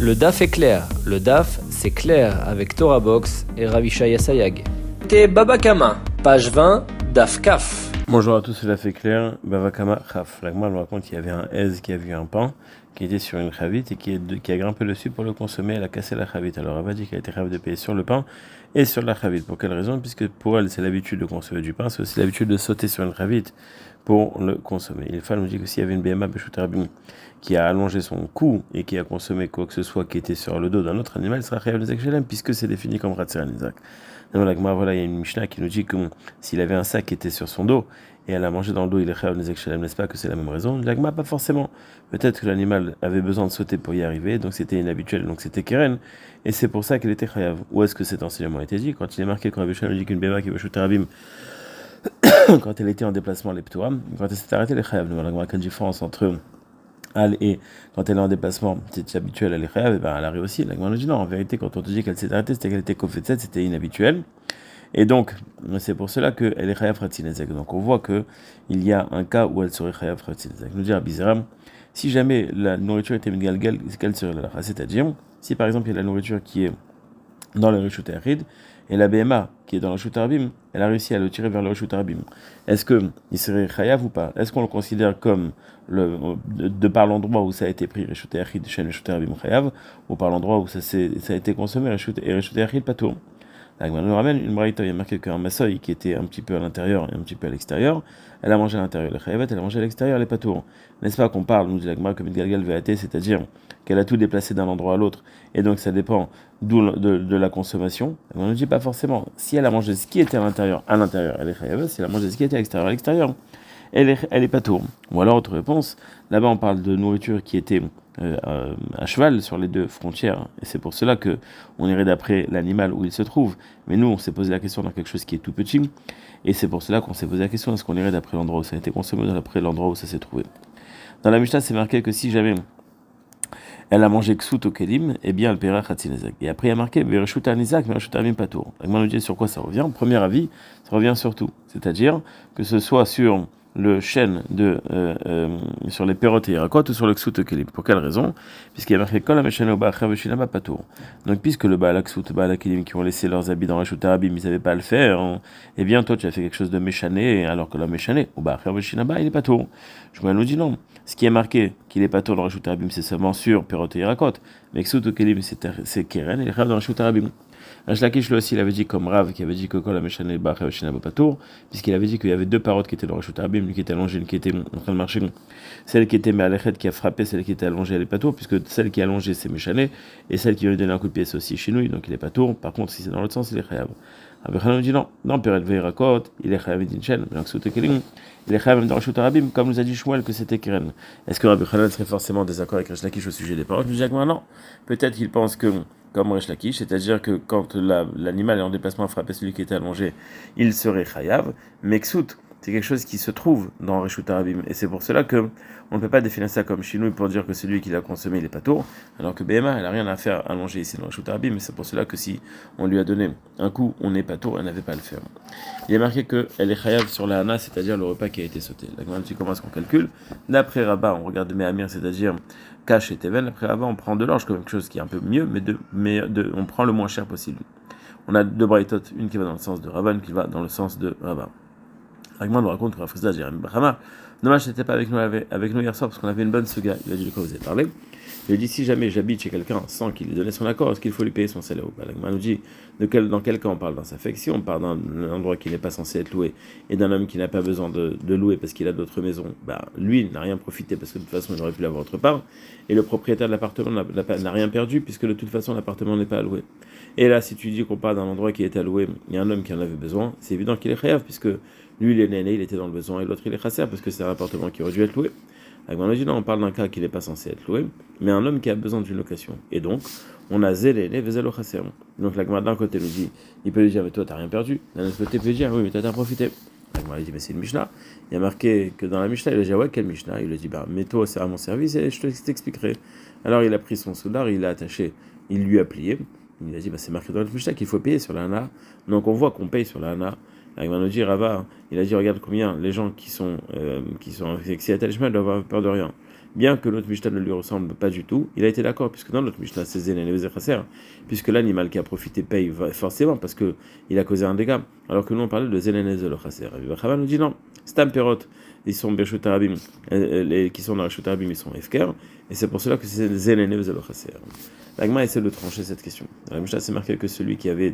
Le DAF est clair. Le DAF, c'est clair avec Torah Box et Ravishaya Sayag. T'es Babakama, page 20, DAF Kaf. Bonjour à tous, c'est DAF est clair, Babakama Khaf. La Gemara nous raconte qu'il y avait un Ez qui a vu un pain qui était sur une chavite et qui a grimpé dessus pour le consommer. Elle a cassé la chavite. Alors elle va dire qu'elle a été capable de payer sur le pain et sur la chavite. Pour quelle raison? Puisque pour elle, c'est l'habitude de consommer du pain, c'est aussi l'habitude de sauter sur une chavite pour le consommer. Il nous dit que s'il y avait une BMA Beshutarabim qui a allongé son cou et qui a consommé quoi que ce soit qui était sur le dos d'un autre animal, il sera chayav nizak shelem puisque c'est défini comme Ratzer Nizak. Dans la Gemara, voilà, il y a une Mishnah qui nous dit que s'il avait un sac qui était sur son dos et elle a mangé dans le dos, il est chayav nizak shelem, n'est-ce pas que c'est la même raison? La Gemara, pas forcément. Peut-être que l'animal avait besoin de sauter pour y arriver, donc c'était inhabituel, donc c'était keren, et c'est pour ça qu'il était chayav. Où est-ce que cet enseignement a été dit? Quand il est marqué, quand Rabbi Shimon dit qu'une béma qui veut shooter Rabim, quand elle était en déplacement, les ptoam, quand elle s'est arrêtée, les chayav. Donc la Gemara, quelle différence entre Al et quand elle est en déplacement, c'est habituel, elle est chayav, et ben elle arrive aussi. La Gemara nous dit non, en vérité, quand on te dit qu'elle s'est arrêtée, c'était qu'elle était kofetzet, c'était inhabituel. Et donc, c'est pour cela qu'elle est chayav ratzinezek. Donc on voit qu'il y a un cas où elle serait chayav ratzinezek. Nous dit Rabbi Zeram, si jamais la nourriture était mgalgal, quelle serait la lacha? C'est-à-dire, si par exemple il y a la nourriture qui est dans le rishut harid et la BMA qui est dans le rishut harabim, elle a réussi à le tirer vers le rishut harabim, est-ce qu'il serait chayav ou pas? Est-ce qu'on le considère comme de par l'endroit où ça a été pris rishut harid chez le rishut harabim chayav, ou par l'endroit où ça a été consommé rishut harid patour? On nous ramène une braïta, il y a marqué qu'un massoï qui était un petit peu à l'intérieur et un petit peu à l'extérieur, elle a mangé à l'intérieur, elle a mangé à l'extérieur, elle est pas tour. N'est-ce pas qu'on parle, nous dit l'agma, comme une galgal VAT, c'est-à-dire qu'elle a tout déplacé d'un endroit à l'autre, et donc ça dépend de la consommation. On ne dit pas forcément. Si elle a mangé ce qui était à l'intérieur, elle est chayav. Si elle a mangé ce qui était à l'extérieur, elle est pas tour. Ou alors, autre réponse, là-bas on parle de nourriture qui était à cheval sur les deux frontières, et c'est pour cela que on irait d'après l'animal où il se trouve. Mais nous, on s'est posé la question dans quelque chose qui est tout petit, et c'est pour cela qu'on s'est posé la question est-ce qu'on irait d'après l'endroit où ça a été consommé ou d'après l'endroit où ça s'est trouvé. Dans la Mishnah, c'est marqué que si jamais elle a mangé ksut au kelim, eh bien elle paiera chatzinezek. Et après il y a marqué vereshut anizak, vereshut amim patour. La Gemara nous dit sur quoi ça revient. Premier avis, ça revient sur tout, c'est-à-dire que ce soit sur le chêne sur les perrottes et irakot ou sur le ksut kelim. Pour quelle raison? Puisqu'il y a marqué kol hameshen au ba'acher v'shinaba patour. Donc puisque le ba'al ksut, ba'al kelim qui ont laissé leurs habits dans reshut harabim, ils n'avaient pas à le faire, eh bien toi tu as fait quelque chose de méchané, alors que le méchané au ba'acher v'shinaba il est patour. Je nous dit non. Ce qui est marqué qu'il est patour dans reshut harabim, c'est seulement sur perrottes et irakot. Mais ksut kelim c'est keren, il est chayav dans reshut harabim. Resh Lakish lui aussi il avait dit comme Rav qui avait dit que kol hameshen ba'acher v'shinaba patour, puisqu'il avait dit qu'il y avait deux parottes qui étaient dans reshut harabim, une qui était allongée, une qui était en train de marcher. Celle qui était me'alechet qui a frappé, celle qui était allongée, elle est pas tour, puisque celle qui est allongée c'est méchané, et celle qui lui donne un coup de pied c'est aussi chinouille, donc il est pas tour. Par contre, si c'est dans l'autre sens, il est chayav. Rabbi Chanan dit non, dans Peret Veirakot, il est chayav d'Inchen, mais dans Ksut Kelim, il est chayav même dans Reshut Harabim, comme nous a dit Shmuel que c'était Keren. Est-ce que Rabbi Chanan serait forcément désaccord avec Resh Lakish au sujet des paroles? Je dis non. Peut-être qu'il pense que, comme Resh Lakish, c'est-à-dire que quand l'animal est en déplacement à frapper celui qui était allongé, il serait chayav, mais Ksut, c'est quelque chose qui se trouve dans Reshut Harabim, et c'est pour cela que on ne peut pas définir ça comme chinouille pour dire que celui qui l'a consommé il est pas tour, alors que BMA elle n'a rien à faire allonger ici dans Reshut Harabim, mais c'est pour cela que si on lui a donné un coup, on n'est pas tour, elle n'avait pas à le faire. Il est marqué qu'elle est chayav sur la hana, c'est-à-dire le repas qui a été sauté. Là, comment est-ce qu'on calcule? D'après Rabat, on regarde de Mehamir, c'est-à-dire Kash et Teven. Après Rabat, on prend de l'orge comme quelque chose qui est un peu mieux, mais on prend le moins cher possible. On a deux braïtot, une qui va dans le sens de Rabat, une qui va dans le sens de Rabat. Ragman nous raconte que Rafrizda Jérémy Bahama, dommage n'était pas avec nous hier soir parce qu'on avait une bonne suga. Il a dit de quoi vous avez parlé. Il a dit si jamais j'habite chez quelqu'un sans qu'il ait donné son accord, est-ce qu'il faut lui payer son salaire ou pas? Ragman nous dit dans quel cas on parle dans sa affection, on parle d'un endroit qui n'est pas censé être loué et d'un homme qui n'a pas besoin de louer parce qu'il a d'autres maisons. Lui n'a rien profité parce que de toute façon il aurait pu l'avoir autre part et le propriétaire de l'appartement n'a rien perdu puisque de toute façon l'appartement n'est pas alloué. Et là si tu dis qu'on parle d'un endroit qui est alloué, il y a un homme qui en avait besoin, c'est évident qu'il est chayav puisque lui, il est néné, il était dans le besoin, et l'autre, il est chasser, parce que c'est un appartement qui aurait dû être loué. Avec dit non, on parle d'un cas qui n'est pas censé être loué, mais un homme qui a besoin d'une location. Et donc, on a zéléné, vezelo chasser. Donc, la d'un côté nous dit, il peut lui dire, mais toi, t'as rien perdu. D'un autre côté, il peut lui dire, oui, mais toi, t'as profité. Il dit, mais c'est une Mishnah. Il y a marqué que dans la Mishnah, il a dit, ouais, quelle Mishnah? Il lui dit, mais toi, c'est à mon service, et je t'expliquerai. Alors, il a pris son soudard, il l'a attaché, il lui a plié. Il a dit, c'est marqué dans la Mishnah qu'il faut payer sur la hana. Donc, on voit qu'on paye sur la hana. Il m'a dit Rava, il a dit regarde combien les gens qui sont avec Seattle Ishmael doivent avoir peur de rien. bien que notre Mishnah ne lui ressemble pas du tout, il a été d'accord, puisque dans notre Mishnah, c'est Zenene Vezechasser, puisque l'animal qui a profité paye forcément, parce qu'il a causé un dégât, alors que nous on parlait de Zenene Vezechasser. Rabbi nous dit non, Stam Perot, ils sont Bershut Arabim, qui sont dans Bershut Arabim, ils sont Efker, et c'est pour cela que c'est Zenene Vezechasser. L'Agma essaie de trancher cette question. Dans la Mishnah, c'est marqué que celui qui avait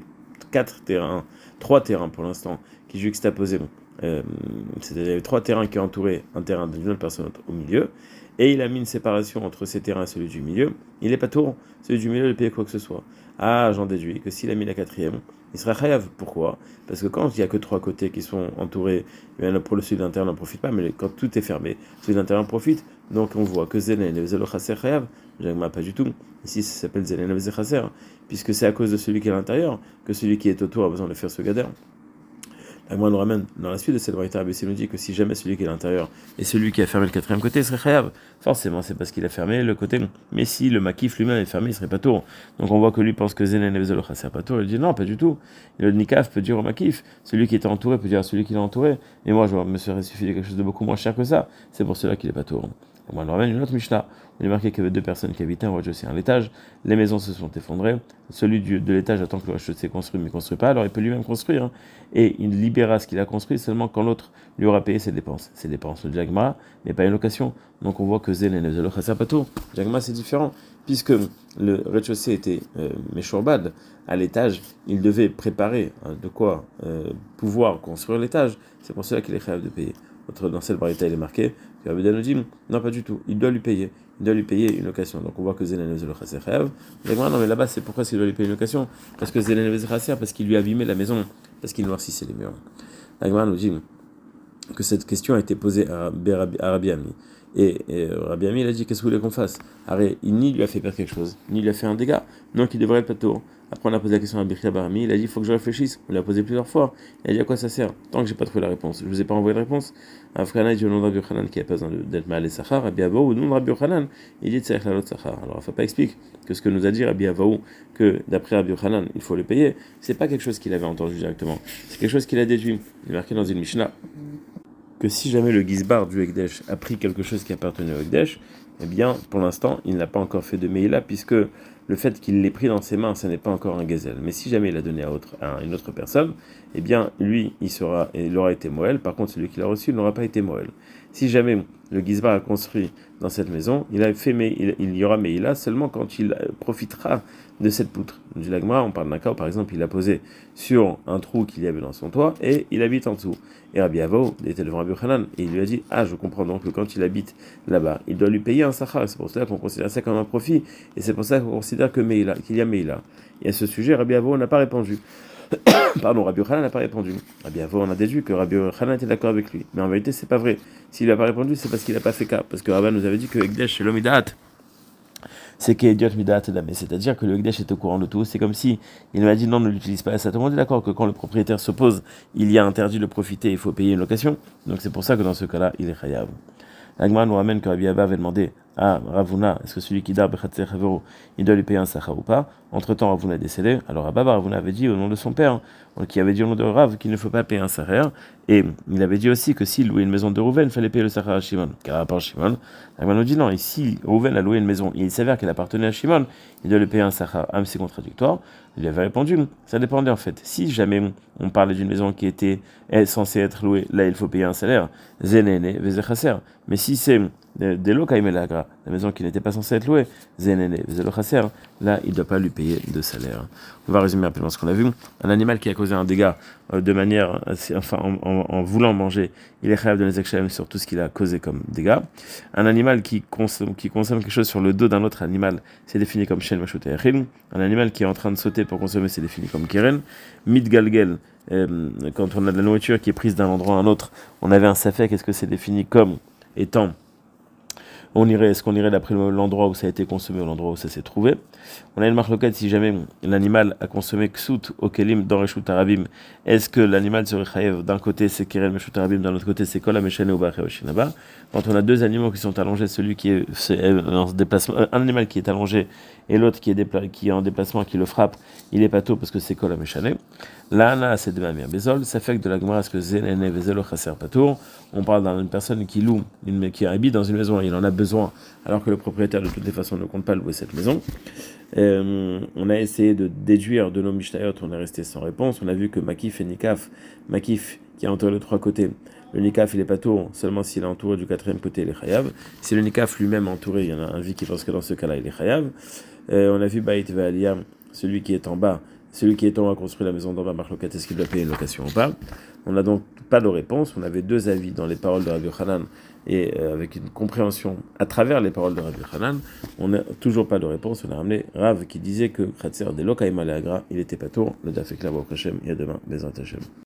3 terrains pour l'instant, qui juxtaposaient, c'est-à-dire il y avait 3 terrains qui entouraient un terrain d'une autre personne au milieu, et il a mis une séparation entre ces terrains et celui du milieu, il n'est pas tour, celui du milieu de payer quoi que ce soit. Ah, j'en déduis que s'il a mis la 4e, il sera chayav. Pourquoi? Parce que quand il n'y a que 3 côtés qui sont entourés, pour le celui d'intérieur n'en profite pas, mais quand tout est fermé, celui d'intérieur en profite, donc on voit que Zenen et Vezelo Chaser chayav, pas du tout. Ici, ça s'appelle Zenen et Vezelo Chaser, puisque c'est à cause de celui qui est à l'intérieur que celui qui est autour a besoin de faire ce gader. Moi, nous ramène dans la suite de cette braïta, ABC nous dit que si jamais celui qui est à l'intérieur et celui qui a fermé le 4e côté serait chayav, forcément c'est parce qu'il a fermé le côté. Mais si le makif lui-même est fermé, il serait pas tour. Donc on voit que lui pense que Zenen et Vezelo Chaser pas tour. Il dit non, pas du tout. Le nikaf peut dire au makif, celui qui était entouré peut dire à celui qui l'a entouré. Et moi, je me serais suffi de quelque chose de beaucoup moins cher que ça. C'est pour cela qu'il est pas tour. Moi, on ramène une autre Mishnah. On est marqué qu'il y avait 2 personnes qui habitaient en rez-de-chaussée à l'étage. Les maisons se sont effondrées. Celui de l'étage attend que le rez-de-chaussée construit, mais ne construit pas. Alors il peut lui-même construire. Hein. Et il libérera ce qu'il a construit seulement quand l'autre lui aura payé ses dépenses. Ses dépenses de Jagma, mais pas une location. Donc on voit que Zen et Nezelo Chassapato. Jagma, c'est différent. Puisque le rez-de-chaussée était Meshurbad, à l'étage, il devait préparer de quoi pouvoir construire l'étage. C'est pour cela qu'il est capable de payer. Dans cette variété, il est marqué que Rabbi nous dit non, pas du tout, il doit lui payer une location. Donc on voit que Zenen Vezelo Chaser chayav. Non, mais là-bas, c'est pourquoi il doit lui payer une location? Parce que Zenen Vezelo Chaser, parce qu'il lui a abîmé la maison, parce qu'il noircissait les murs. L'Agma nous dit que cette question a été posée à Rabbi Ami. Et Rabbi Ami, il a dit qu'est-ce que vous voulez qu'on fasse? Ni lui a fait perdre quelque chose, ni lui a fait un dégât, donc il devrait être plateau. Après, on a posé la question à Birka Barami, il a dit il faut que je réfléchisse. On l'a posé plusieurs fois. Il a dit à quoi ça sert? Tant que j'ai pas trouvé la réponse, je vous ai pas envoyé de réponse. Afrana dit au nom de Rabbi Yochanan qui a pas besoin d'être mal et Sachar. Rabbi Avaou, au nom de Rabbi Yochanan, il dit Tzarech Lalot Sachar. Alors, Rafa pas explique que ce que nous a dit Rabbi Avaou, que d'après Rabbi Yochanan, il faut le payer, c'est pas quelque chose qu'il avait entendu directement. C'est quelque chose qu'il a déduit. Il est marqué dans une Mishnah que si jamais le Gizbar du Ekdesh a pris quelque chose qui appartenait au Ekdesh, eh bien, pour l'instant, il n'a pas encore fait de Meïla, puisque le fait qu'il l'ait pris dans ses mains, ce n'est pas encore un Gezel. Mais si jamais il l'a donné à une autre personne, eh bien, lui, il aura été Moël. Par contre, celui qui l'a reçu, il n'aura pas été Moël. Si jamais le Gizbar a construit dans cette maison, il y aura Meïla seulement quand il profitera de cette poutre. Du Lagma, on parle d'un cas où, par exemple, il a posé sur un trou qu'il y avait dans son toit et il habite en dessous. Et Rabbi Avaou était devant Rabbi Yochanan et il lui a dit ah, je comprends donc que quand il habite là-bas, il doit lui payer un sachar. C'est pour cela qu'on considère ça comme un profit et c'est pour ça qu'on considère qu'il y a Meïla. Et à ce sujet, Rabbi Avaou n'a pas répondu. Pardon, Rabbi Yochanan n'a pas répondu. Rabbi Avaou, on a déduit que Rabbi Yochanan était d'accord avec lui. Mais en vérité, c'est pas vrai. S'il n'a pas répondu, c'est parce qu'il n'a pas fait cas. Parce que Rabbi nous avait dit que Ekdesh, c'est l'Omidat. C'est qu'Ediot Midat Edame, c'est-à-dire que le Ekdesh est au courant de tout. C'est comme si il m'a dit non, ne l'utilise pas. Ça, tout le monde est d'accord que quand le propriétaire s'oppose, il y a interdit de profiter, il faut payer une location. Donc c'est pour ça que dans ce cas-là, il est chayav. L'Agma nous ramène que Rabbi Abba avait demandé à Ravuna, est-ce que celui qui dare Bechatzer Chavero, il doit lui payer un sachar ou pas? Entre-temps, Ravuna est décédé. Alors Ravuna avait dit au nom de son père, qui avait dit au nom de Rav qu'il ne faut pas payer un sachar. Et il avait dit aussi que s'il louait une maison de Rouven, il fallait payer le sachar à Shimon. Car à part Shimon, l'Agma nous dit non, et si Rouven a loué une maison et il s'avère qu'elle appartenait à Shimon, il doit lui payer un sachar. Ah, mais c'est contradictoire. Il lui avait répondu, ça dépendait en fait. Si jamais on parlait d'une maison qui était censée être louée, là il faut payer un salaire. Zenene, Vezechasser. Mais si c'est des locaimelagra, la maison qui n'était pas censée être louée, Zenene, Vezelochasser, là il ne doit pas lui payer de salaire. On va résumer rapidement ce qu'on a vu. Un animal qui a causé un dégât de manière, en voulant manger, il est capable de les exchaim sur tout ce qu'il a causé comme dégâts. Un animal qui consomme quelque chose sur le dos d'un autre animal, c'est défini comme shen mashut echil. Un animal qui est en train de sauter pour consommer, c'est défini comme keren. Midgalgel, quand on a de la nourriture qui est prise d'un endroit à un autre, on avait un safek, est-ce que c'est défini comme étant est-ce qu'on irait d'après l'endroit où ça a été consommé ou l'endroit où ça s'est trouvé? On a une marloquette si jamais l'animal a consommé ksut au kelim dans Reshut Arabim. Est-ce que l'animal serait chayev? D'un côté c'est Kirel Meshut Arabim, d'un autre côté c'est Kol Ameshane ou Baché Oshinaba. Quand on a deux animaux qui sont allongés, celui qui est en déplacement, un animal qui est allongé et l'autre qui est en déplacement, qui le frappe, il est pato parce que c'est Kol Ameshane. Là, c'est de Mamir Bezol. Ça fait que de la Gemara, ce que Zenene Vezelo Chaser Patour, on parle d'une personne qui loue, qui habite dans une maison, il en a besoin, alors que le propriétaire de toutes les façons ne compte pas louer cette maison. On a essayé de déduire de nos Mishnayot, on est resté sans réponse. On a vu que Makif et Nikaf, Makif qui a entouré les trois côtés, le Nikaf il est pas tour seulement s'il est entouré du quatrième côté, il est Chayav. Si le Nikaf lui-même est entouré, il y en a un vie qui pense que dans ce cas-là il est Chayav. On a vu Bait Ve'aliyah, celui qui est en bas, celui qui est en haut a construit la maison d'en bas, Marlokat, est-ce qu'il doit payer une location ou pas? On n'a donc pas de réponse. On avait deux avis dans les paroles de Rabbi Yochanan et avec une compréhension à travers les paroles de Rabbi Yochanan. On n'a toujours pas de réponse. On a ramené Rav qui disait que Kratzer de Lokaïma Leagra, il était pas tour. Le Daf est clair, Hashem, et à demain, Bezrat Hashem.